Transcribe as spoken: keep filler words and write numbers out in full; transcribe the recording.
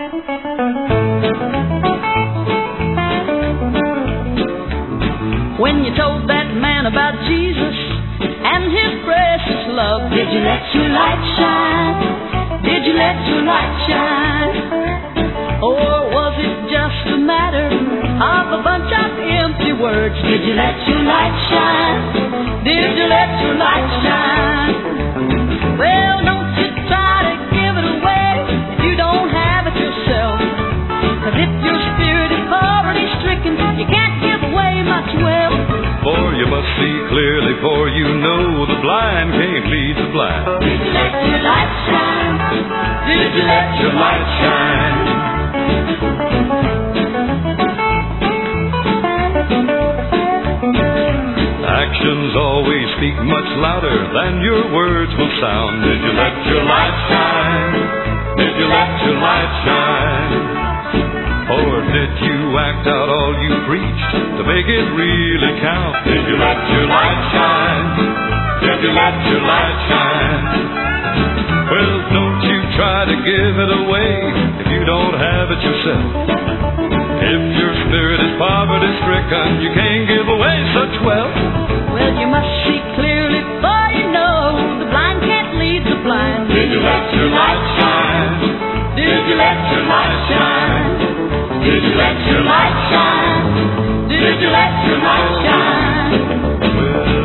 When you told that man about Jesus and his precious love, did you let your light shine? Did you let your light shine? Or was it just a matter of a bunch of empty words? Did you let your light shine? Did you let your light shine? Well, don't you try to give it away if you don't have it yourself. 'Cause if your spirit is poverty stricken, you can't give away much wealth. For you must see clearly, for you know the blind can't lead the blind. Did you let your light shine? Did you let your light shine? Actions always speak much louder than your words will sound. Did you let your light shine? Did you let your light shine? Or did you act out all you preached to make it really count? Did you let your light shine? Did you let your light shine? Well, don't you try to give it away if you don't have it yourself. If your spirit is poverty stricken, you can't give away such wealth. Well, you must see clearly, for you know the blind can't lead the blind. Did you let your light shine? Did you let your light shine? Did you let your light shine? Did you let your light shine? Well,